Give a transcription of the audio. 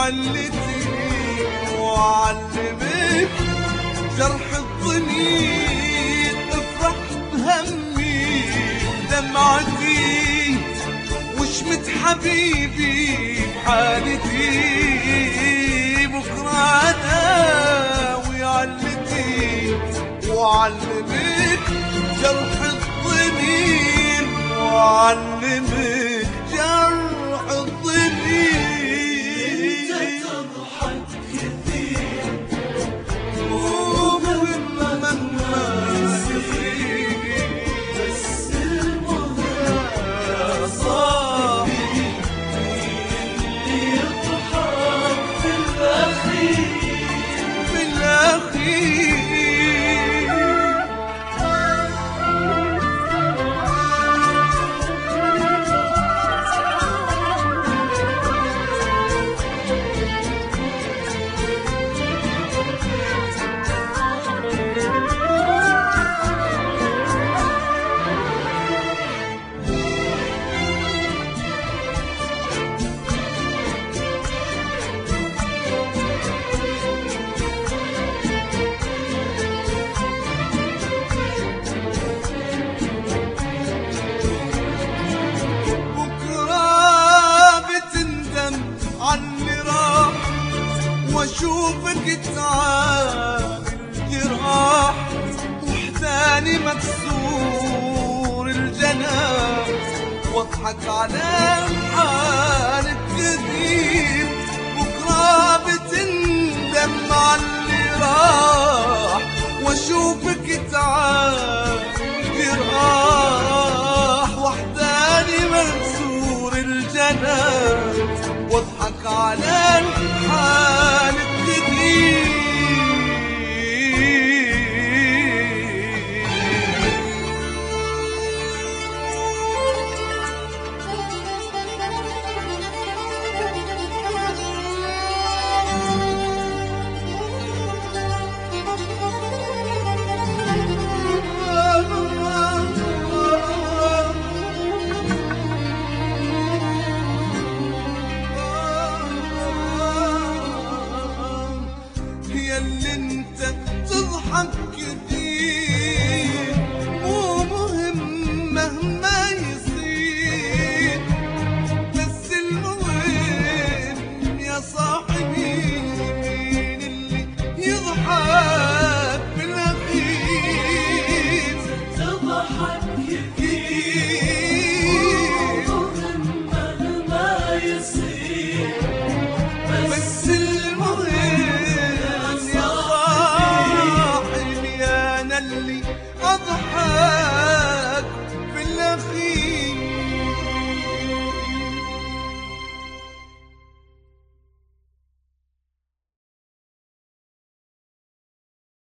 وعلتني وعلمك جرح الضمير. افرح بهمي دمعتي وشمت حبيبي بحالتي. بكرة أداوي علتي وعلمك جرح الضمير وعلمك جرح الضمير. انت تضحك كثير مهما يصير، بس المهم يا صاحبي اللي يضحك في الأخير. في الأخير. واشوفك تعامل جراح وحداني مكسور الجناح. واضحك على حالك كثير. بكره بتندم على اللي راح واشوفك تعامل جراح وحداني مكسور الجناح. واضحك على حالك كثير. اللي انت تضحك كتير مو مهم مهما يصير، بس المهم يا صاحبي مين اللي يضحك بالاخير. تضحك كثير مهم مهما يصير، بس المهم اللي أضحك في الأخير.